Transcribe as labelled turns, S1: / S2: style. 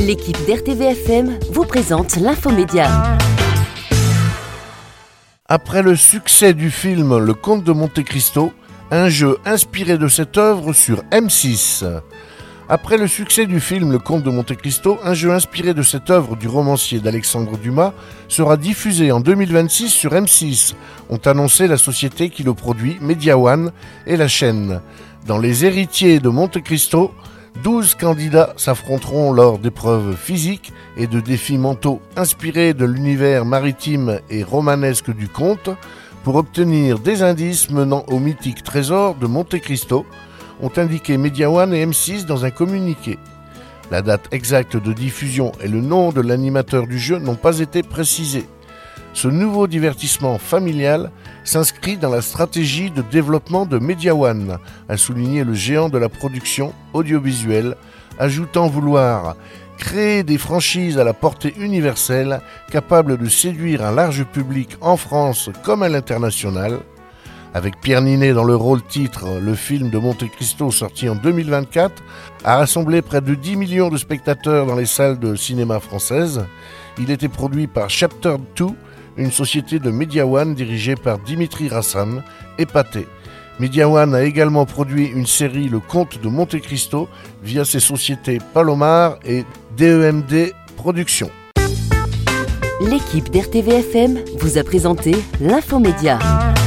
S1: L'équipe d'RTVFM vous présente l'Infomédia.
S2: Après le succès du film Le Comte de Monte Cristo, un jeu inspiré de cette œuvre sur M6. Après le succès du film Le Comte de Monte Cristo, un jeu inspiré de cette œuvre du romancier d'Alexandre Dumas sera diffusé en 2026 sur M6, ont annoncé la société qui le produit, Media One, et la chaîne. Dans Les Héritiers de Monte Cristo, 12 candidats s'affronteront lors d'épreuves physiques et de défis mentaux inspirés de l'univers maritime et romanesque du conte pour obtenir des indices menant au mythique trésor de Monte Cristo, ont indiqué Media One et M6 dans un communiqué. La date exacte de diffusion et le nom de l'animateur du jeu n'ont pas été précisés. Ce nouveau divertissement familial s'inscrit dans la stratégie de développement de Media One, a souligné le géant de la production audiovisuelle, ajoutant vouloir créer des franchises à la portée universelle, capables de séduire un large public en France comme à l'international. Avec Pierre Ninet dans le rôle titre, le film de Monte Cristo sorti en 2024 a rassemblé près de 10 millions de spectateurs dans les salles de cinéma françaises. Il était produit par Chapter 2, une société de Media One dirigée par Dimitri Rassan et Pathé. Media One a également produit une série Le Comte de Monte Cristo via ses sociétés Palomar et DEMD Productions.
S1: L'équipe d'RTVFM vous a présenté l'Infomédia.